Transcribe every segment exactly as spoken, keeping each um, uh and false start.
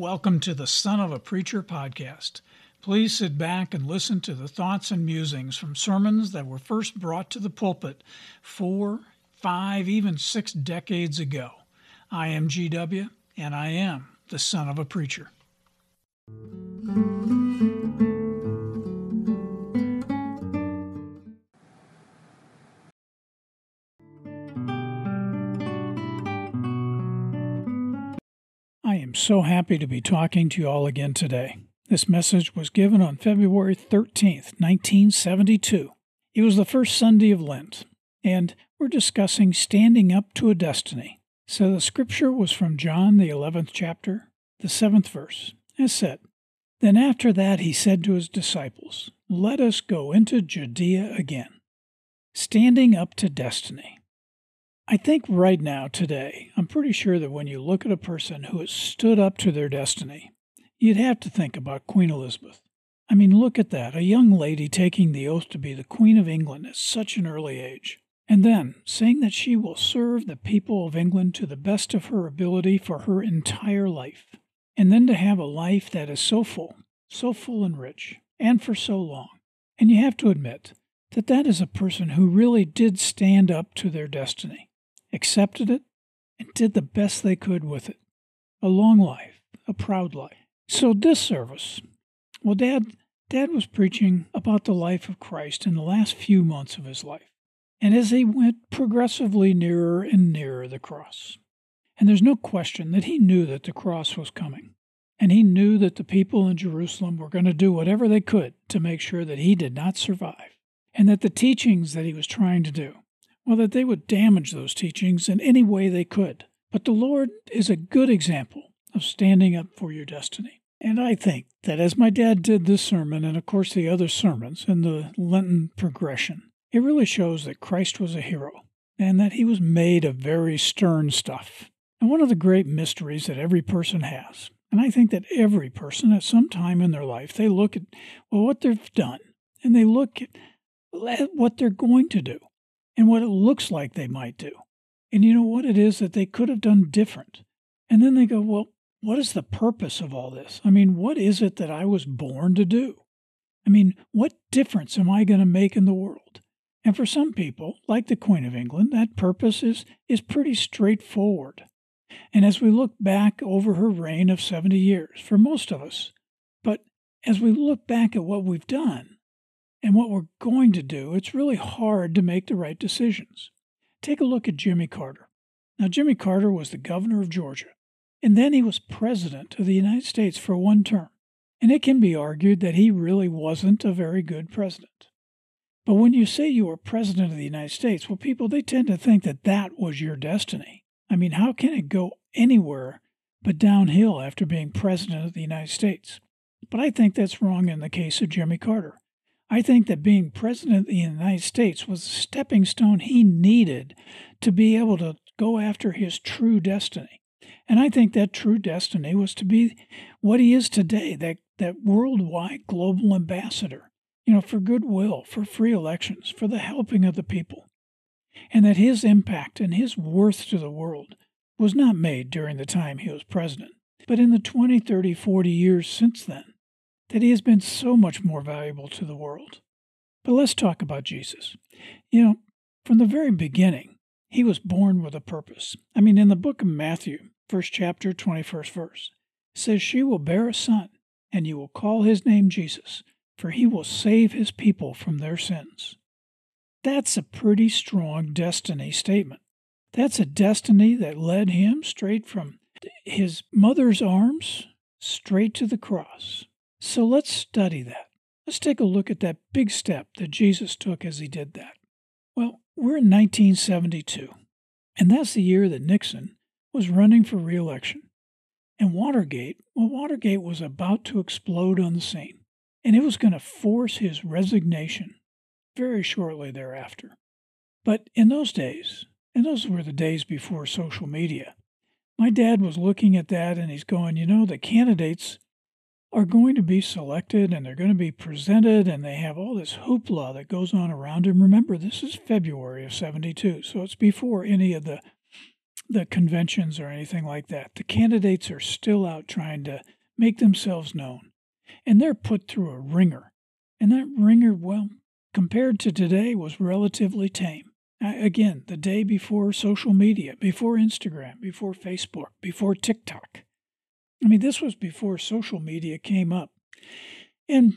Welcome to the Son of a Preacher podcast. Please sit back and listen to the thoughts and musings from sermons that were first brought to the pulpit four, five, even six decades ago. I am G W, and I am the Son of a Preacher. I am so happy to be talking to you all again today. This message was given on February thirteenth, nineteen seventy-two. It was the first Sunday of Lent, and we're discussing standing up to a destiny. So the scripture was from John, the eleventh chapter, the seventh verse. As said, "Then after that he said to his disciples, 'Let us go into Judea again.'" Standing up to destiny. I think right now, today, I'm pretty sure that when you look at a person who has stood up to their destiny, you'd have to think about Queen Elizabeth. I mean, look at that, a young lady taking the oath to be the Queen of England at such an early age, and then saying that she will serve the people of England to the best of her ability for her entire life, and then to have a life that is so full, so full and rich, and for so long. And you have to admit that that is a person who really did stand up to their destiny, accepted it, and did the best they could with it. A long life, a proud life. So this service, well, Dad, Dad was preaching about the life of Christ in the last few months of his life, and as he went progressively nearer and nearer the cross. And there's no question that he knew that the cross was coming, and he knew that the people in Jerusalem were going to do whatever they could to make sure that he did not survive, and that the teachings that he was trying to do, well, that they would damage those teachings in any way they could. But the Lord is a good example of standing up for your destiny. And I think that as my dad did this sermon, and of course the other sermons in the Lenten progression, it really shows that Christ was a hero, and that he was made of very stern stuff. And one of the great mysteries that every person has, and I think that every person at some time in their life, they look at, well, what they've done, and they look at what they're going to do, and what it looks like they might do. And you know what it is that they could have done different. And then they go, well, what is the purpose of all this? I mean, what is it that I was born to do? I mean, what difference am I going to make in the world? And for some people, like the Queen of England, that purpose is, is pretty straightforward. And as we look back over her reign of seventy years, for most of us, but as we look back at what we've done, and what we're going to do, it's really hard to make the right decisions. Take a look at Jimmy Carter. Now, Jimmy Carter was the governor of Georgia, and then he was president of the United States for one term. And it can be argued that he really wasn't a very good president. But when you say you are president of the United States, well, people, they tend to think that that was your destiny. I mean, how can it go anywhere but downhill after being president of the United States? But I think that's wrong in the case of Jimmy Carter. I think that being president of the United States was a stepping stone he needed to be able to go after his true destiny. And I think that true destiny was to be what he is today, that, that worldwide global ambassador, you know, for goodwill, for free elections, for the helping of the people. And that his impact and his worth to the world was not made during the time he was president, but in the twenty, thirty, forty years since then, that he has been so much more valuable to the world. But let's talk about Jesus. You know, from the very beginning, he was born with a purpose. I mean, in the book of Matthew, first chapter, twenty-first verse, it says, "She will bear a son, and you will call his name Jesus, for he will save his people from their sins." That's a pretty strong destiny statement. That's a destiny that led him straight from his mother's arms straight to the cross. So let's study that. Let's take a look at that big step that Jesus took as he did that. Well, we're in nineteen seventy-two, and that's the year that Nixon was running for re-election. And Watergate, well, Watergate was about to explode on the scene, and it was going to force his resignation very shortly thereafter. But in those days, and those were the days before social media, my dad was looking at that and he's going, you know, the candidates are going to be selected and they're going to be presented and they have all this hoopla that goes on around them. Remember, this is February of seventy-two, so it's before any of the the conventions or anything like that. The candidates are still out trying to make themselves known, and they're put through a ringer. And that ringer, well, compared to today, was relatively tame. Again, the day before social media, before Instagram, before Facebook, before TikTok. I mean, this was before social media came up. And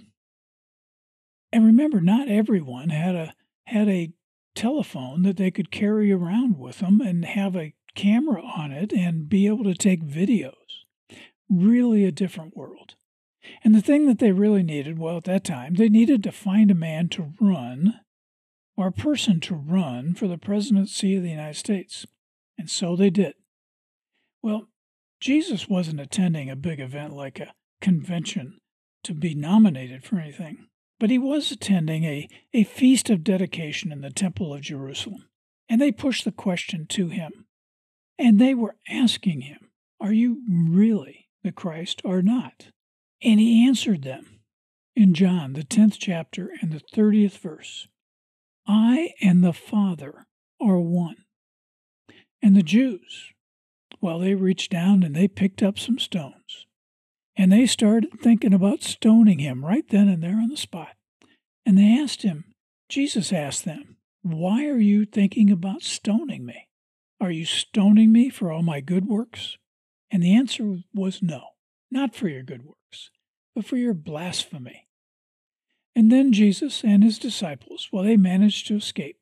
and remember, not everyone had a had a telephone that they could carry around with them and have a camera on it and be able to take videos. Really a different world. And the thing that they really needed, well, at that time, they needed to find a man to run, or a person to run for the presidency of the United States. And so they did. Well, Jesus wasn't attending a big event like a convention to be nominated for anything, but he was attending a, a feast of dedication in the Temple of Jerusalem. And they pushed the question to him. And they were asking him, are you really the Christ or not? And he answered them in John, the tenth chapter and the thirtieth verse. I and the Father are one. And the Jews, well, they reached down and they picked up some stones. And they started thinking about stoning him right then and there on the spot. And they asked him, Jesus asked them, why are you thinking about stoning me? Are you stoning me for all my good works? And the answer was no, not for your good works, but for your blasphemy. And then Jesus and his disciples, well, they managed to escape.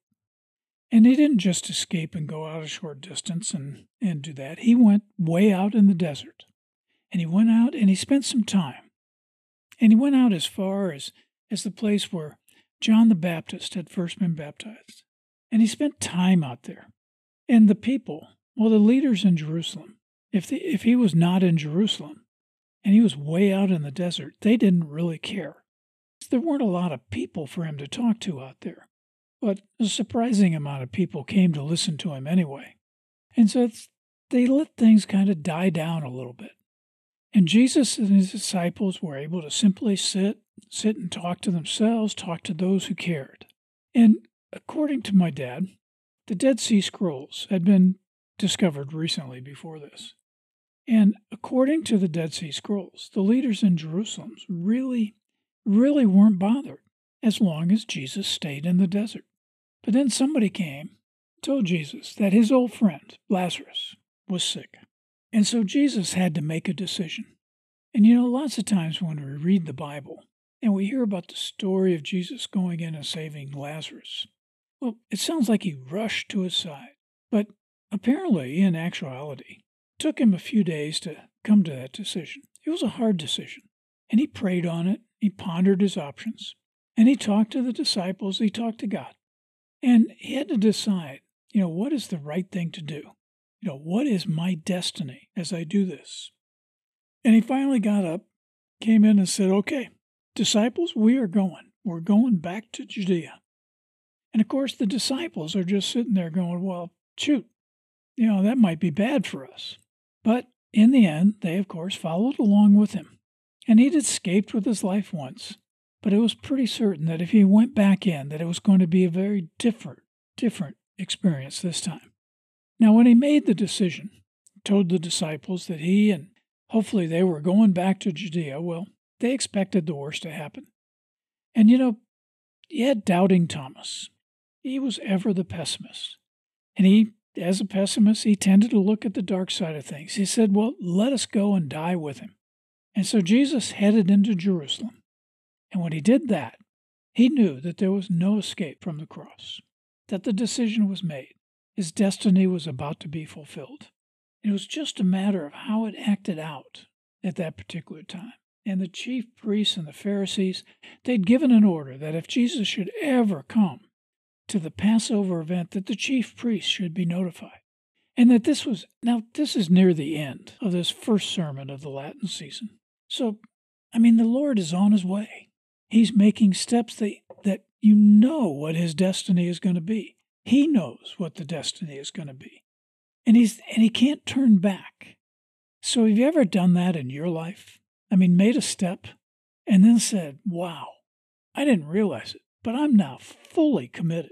And he didn't just escape and go out a short distance and, and do that. He went way out in the desert. And he went out and he spent some time. And he went out as far as, as the place where John the Baptist had first been baptized. And he spent time out there. And the people, well, the leaders in Jerusalem, if the, if he was not in Jerusalem and he was way out in the desert, they didn't really care. There weren't a lot of people for him to talk to out there. But a surprising amount of people came to listen to him anyway. And so it's, they let things kind of die down a little bit. And Jesus and his disciples were able to simply sit, sit and talk to themselves, talk to those who cared. And according to my dad, the Dead Sea Scrolls had been discovered recently before this. And according to the Dead Sea Scrolls, the leaders in Jerusalem really, really weren't bothered as long as Jesus stayed in the desert. But then somebody came, told Jesus that his old friend, Lazarus, was sick. And so Jesus had to make a decision. And you know, lots of times when we read the Bible and we hear about the story of Jesus going in and saving Lazarus, well, it sounds like he rushed to his side. But apparently, in actuality, it took him a few days to come to that decision. It was a hard decision. And he prayed on it. He pondered his options. And he talked to the disciples. He talked to God. And he had to decide, you know, what is the right thing to do? You know, what is my destiny as I do this? And he finally got up, came in and said, okay, disciples, we are going. We're going back to Judea. And of course, the disciples are just sitting there going, well, shoot, you know, that might be bad for us. But in the end, they, of course, followed along with him. And he'd escaped with his life once. But it was pretty certain that if he went back in, that it was going to be a very different, different experience this time. Now, when he made the decision, told the disciples that he and hopefully they were going back to Judea, well, they expected the worst to happen. And, you know, you had doubting Thomas. He was ever the pessimist. And he, as a pessimist, he tended to look at the dark side of things. He said, well, let us go and die with him. And so Jesus headed into Jerusalem. And when he did that, he knew that there was no escape from the cross, that the decision was made. His destiny was about to be fulfilled. It was just a matter of how it acted out at that particular time. And the chief priests and the Pharisees, they'd given an order that if Jesus should ever come to the Passover event, that the chief priests should be notified. And that this was, now this is near the end of this first sermon of the Latin season. So, I mean, the Lord is on his way. He's making steps that, that you know what his destiny is going to be. He knows what the destiny is going to be. And he's and he can't turn back. So have you ever done that in your life? I mean, made a step and then said, wow, I didn't realize it, but I'm now fully committed.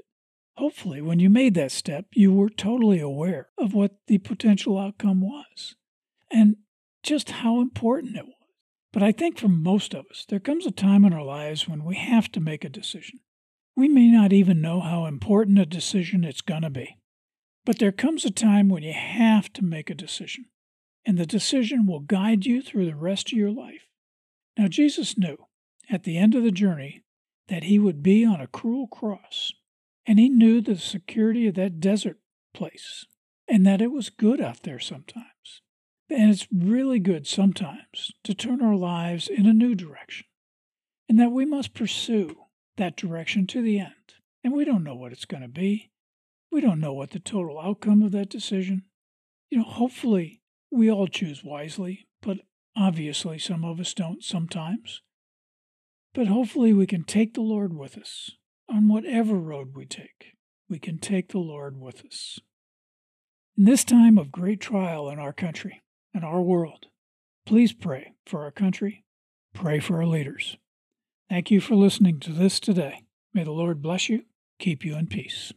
Hopefully, when you made that step, you were totally aware of what the potential outcome was and just how important it was. But I think for most of us, there comes a time in our lives when we have to make a decision. We may not even know how important a decision it's going to be. But there comes a time when you have to make a decision, and the decision will guide you through the rest of your life. Now, Jesus knew at the end of the journey that he would be on a cruel cross, and he knew the security of that desert place, and that it was good out there sometimes. And it's really good sometimes to turn our lives in a new direction, and that we must pursue that direction to the end. And we don't know what it's going to be. We don't know what the total outcome of that decision. You know, hopefully we all choose wisely, but obviously some of us don't sometimes. But hopefully we can take the Lord with us on whatever road we take. We can take the Lord with us. In this time of great trial in our country and our world, please pray for our country. Pray for our leaders. Thank you for listening to this today. May the Lord bless you, keep you in peace.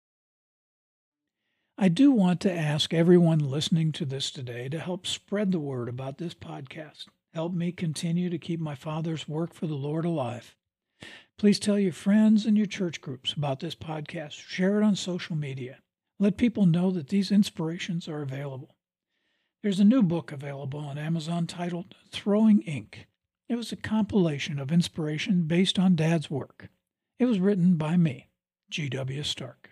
I do want to ask everyone listening to this today to help spread the word about this podcast. Help me continue to keep my Father's work for the Lord alive. Please tell your friends and your church groups about this podcast. Share it on social media. Let people know that these inspirations are available. There's a new book available on Amazon titled Throwing Ink. It was a compilation of inspiration based on Dad's work. It was written by me, G W Stark.